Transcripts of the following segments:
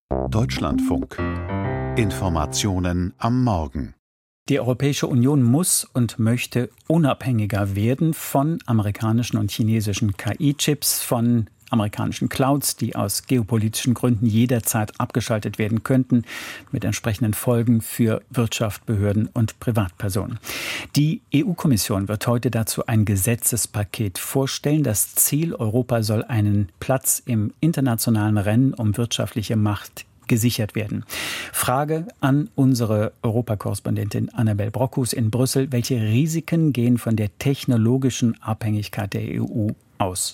Deutschlandfunk. Informationen am Morgen. Die Europäische Union muss und möchte unabhängiger werden von amerikanischen und chinesischen KI-Chips, von amerikanischen Clouds, die aus geopolitischen Gründen jederzeit abgeschaltet werden könnten, mit entsprechenden Folgen für Wirtschaft, Behörden und Privatpersonen. Die EU-Kommission wird heute dazu ein Gesetzespaket vorstellen. Das Ziel: Europa soll einen Platz im internationalen Rennen um wirtschaftliche Macht gesichert werden. Frage an unsere Europakorrespondentin Annabel Brockhus in Brüssel: Welche Risiken gehen von der technologischen Abhängigkeit der EU aus?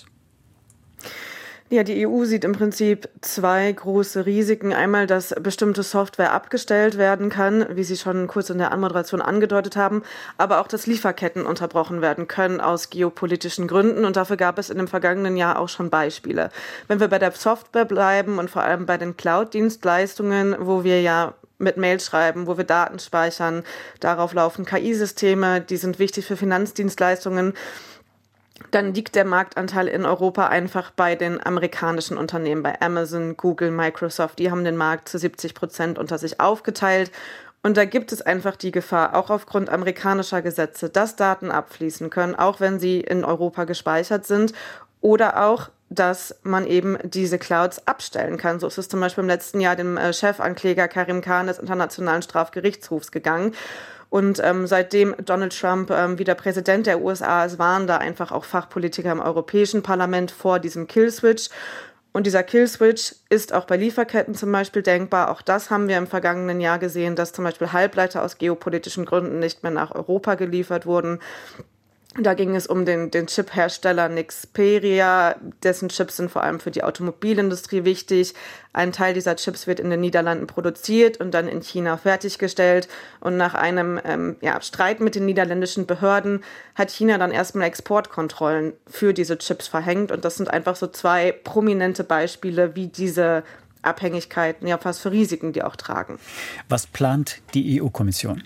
Ja, die EU sieht im Prinzip zwei große Risiken. Einmal, dass bestimmte Software abgestellt werden kann, wie Sie schon kurz in der Anmoderation angedeutet haben, aber auch, dass Lieferketten unterbrochen werden können aus geopolitischen Gründen. Und dafür gab es in dem vergangenen Jahr auch schon Beispiele. Wenn wir bei der Software bleiben und vor allem bei den Cloud-Dienstleistungen, wo wir ja mit Mail schreiben, wo wir Daten speichern, darauf laufen KI-Systeme, die sind wichtig für Finanzdienstleistungen, dann liegt der Marktanteil in Europa einfach bei den amerikanischen Unternehmen, bei Amazon, Google, Microsoft. Die haben den Markt zu 70% unter sich aufgeteilt. Und da gibt es einfach die Gefahr, auch aufgrund amerikanischer Gesetze, dass Daten abfließen können, auch wenn sie in Europa gespeichert sind, oder auch, dass man eben diese Clouds abstellen kann. So ist es zum Beispiel im letzten Jahr dem Chefankläger Karim Khan des Internationalen Strafgerichtshofs gegangen. Und seitdem Donald Trump wieder Präsident der USA ist, waren da einfach auch Fachpolitiker im Europäischen Parlament vor diesem Killswitch. Und dieser Killswitch ist auch bei Lieferketten zum Beispiel denkbar. Auch das haben wir im vergangenen Jahr gesehen, dass zum Beispiel Halbleiter aus geopolitischen Gründen nicht mehr nach Europa geliefert wurden. Da ging es um den Chip-Hersteller Nexperia, dessen Chips sind vor allem für die Automobilindustrie wichtig. Ein Teil dieser Chips wird in den Niederlanden produziert und dann in China fertiggestellt. Und nach einem Streit mit den niederländischen Behörden hat China dann erstmal Exportkontrollen für diese Chips verhängt. Und das sind einfach so zwei prominente Beispiele, wie diese Abhängigkeiten, ja fast für Risiken, die auch tragen. Was plant die EU-Kommission?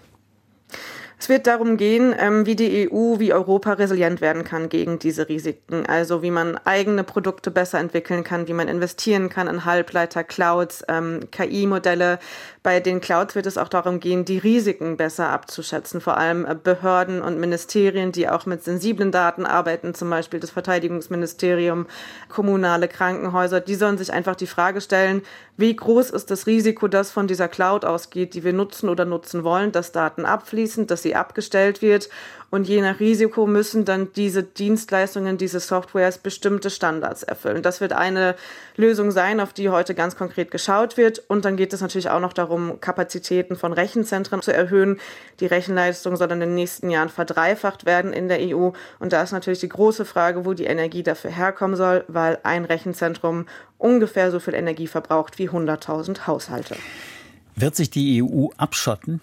Es wird darum gehen, wie die EU, wie Europa resilient werden kann gegen diese Risiken. Also wie man eigene Produkte besser entwickeln kann, wie man investieren kann in Halbleiter, Clouds, KI-Modelle. Bei den Clouds wird es auch darum gehen, die Risiken besser abzuschätzen. Vor allem Behörden und Ministerien, die auch mit sensiblen Daten arbeiten, zum Beispiel das Verteidigungsministerium, kommunale Krankenhäuser, die sollen sich einfach die Frage stellen, wie groß ist das Risiko, das von dieser Cloud ausgeht, die wir nutzen oder nutzen wollen, dass Daten abfließen, dass sie abgestellt wird. Und je nach Risiko müssen dann diese Dienstleistungen, diese Softwares bestimmte Standards erfüllen. Das wird eine Lösung sein, auf die heute ganz konkret geschaut wird. Und dann geht es natürlich auch noch darum, Kapazitäten von Rechenzentren zu erhöhen. Die Rechenleistung soll in den nächsten Jahren verdreifacht werden in der EU. Und da ist natürlich die große Frage, wo die Energie dafür herkommen soll, weil ein Rechenzentrum ungefähr so viel Energie verbraucht wie 100.000 Haushalte. Wird sich die EU abschotten?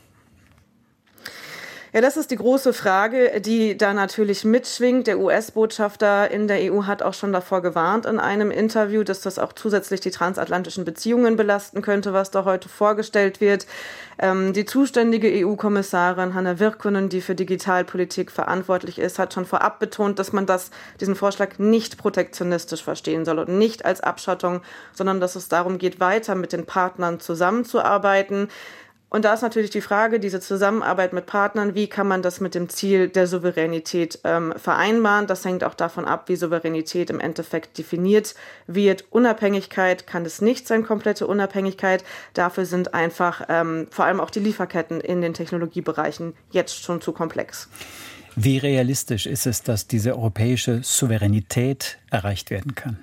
Ja, das ist die große Frage, die da natürlich mitschwingt. Der US-Botschafter in der EU hat auch schon davor gewarnt in einem Interview, dass das auch zusätzlich die transatlantischen Beziehungen belasten könnte, was da heute vorgestellt wird. Die zuständige EU-Kommissarin Hanna Virkkunen, die für Digitalpolitik verantwortlich ist, hat schon vorab betont, dass man diesen Vorschlag nicht protektionistisch verstehen soll und nicht als Abschottung, sondern dass es darum geht, weiter mit den Partnern zusammenzuarbeiten. Und da ist natürlich die Frage, diese Zusammenarbeit mit Partnern, wie kann man das mit dem Ziel der Souveränität vereinbaren? Das hängt auch davon ab, wie Souveränität im Endeffekt definiert wird. Unabhängigkeit kann es nicht sein, komplette Unabhängigkeit. Dafür sind einfach vor allem auch die Lieferketten in den Technologiebereichen jetzt schon zu komplex. Wie realistisch ist es, dass diese europäische Souveränität erreicht werden kann?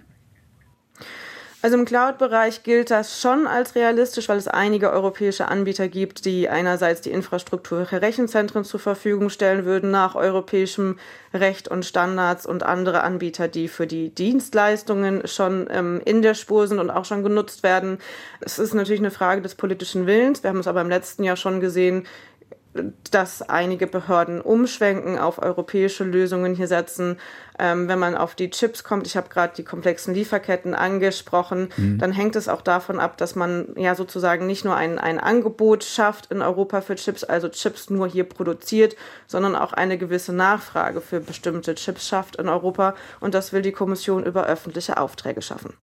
Also im Cloud-Bereich gilt das schon als realistisch, weil es einige europäische Anbieter gibt, die einerseits die Infrastruktur für Rechenzentren zur Verfügung stellen würden nach europäischem Recht und Standards und andere Anbieter, die für die Dienstleistungen schon in der Spur sind und auch schon genutzt werden. Es ist natürlich eine Frage des politischen Willens. Wir haben es aber im letzten Jahr schon gesehen, dass einige Behörden umschwenken, auf europäische Lösungen hier setzen. Wenn man auf die Chips kommt, ich habe gerade die komplexen Lieferketten angesprochen, dann hängt es auch davon ab, dass man ja sozusagen nicht nur ein Angebot schafft in Europa für Chips, also Chips nur hier produziert, sondern auch eine gewisse Nachfrage für bestimmte Chips schafft in Europa. Und das will die Kommission über öffentliche Aufträge schaffen.